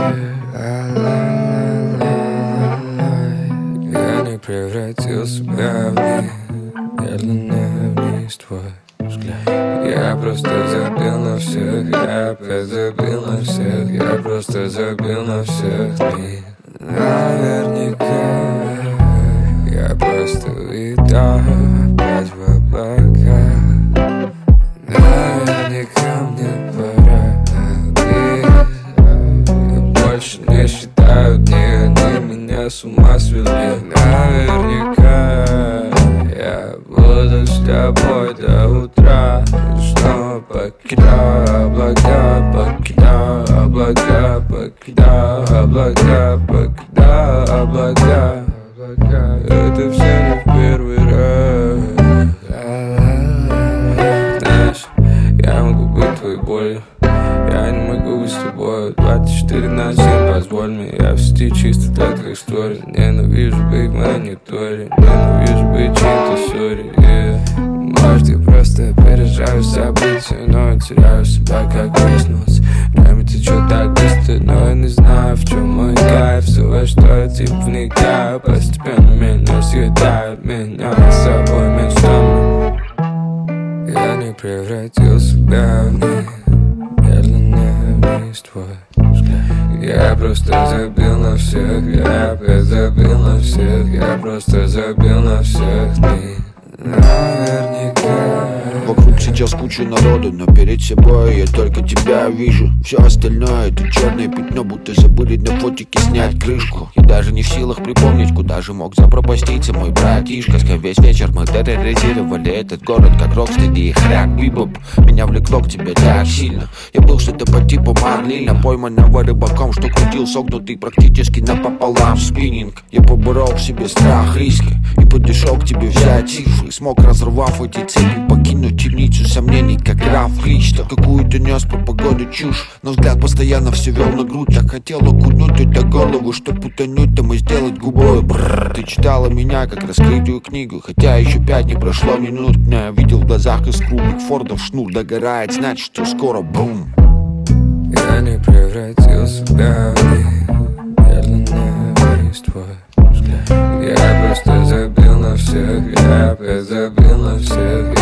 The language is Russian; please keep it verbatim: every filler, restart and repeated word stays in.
Я не превратил себя в них, медленно вниз твой взгляд. Я просто забил на всех, я опять забил на всех, я просто забил на всех них. Наверняка я просто летаю опять в облаках. Наверняка мне пора. Я больше не считаю дни, они меня с ума свели. Наверняка я буду с тобой до утра. Снова покидаю облака, покидаю облака, покидаю облака, покидаю облака. Это все не в первый раз. Знаешь, я могу быть твоей болью, я не могу быть с тобой двадцать четыре на семь, позволь мне, я в сети чисто для твоих историй. Ненавижу быть в мониторе, ненавижу быть чьей-то ссоре, yeah. Может, я просто опережаю события, но я теряю себя, как выяснилось. Время течет так быстро, но я не знаю, в чем мой кайф. Все, во что я типа вникаю, постепенно меня съедает, меня с собой мечтами. Я не превратил себя в них, медленно вниз твой взгляд. Я просто забил на всех, я опять забил на всех, я просто забил на всех них. Наверняка вокруг сейчас куча народу, но перед собой я только тебя вижу. Все остальное это черное пятно, будто забыли на фотике снять крышку. Я даже не в силах припомнить, куда же мог запропаститься мой братишка. Весь вечер мы терроризировали этот город, как рокстеди и хряк бибоп. Меня влекло к тебе так сильно. Я был что-то по типу Марлина, пойманного рыбаком, что крутил согнутый практически напополам спиннинг. Я поборол в себе страх риска и подошел к тебе взять цифры. Смог, разорвав эти цепи, покинуть темницу сомнений, как граф Хлич. Какую-то нес по погоду чушь, но взгляд постоянно все вел на грудь. Так хотел окунуть это голову, чтоб утонуть там и сделать губой. Бррр. Ты читала меня, как раскрытую книгу, хотя еще пять не прошло минут. Но я видел в глазах из круглых фордов шнур догорает, значит, что скоро бум. Я не превратил себя в них, медленно вниз твой взгляд. Я просто забил на всех, я опять забил на всех,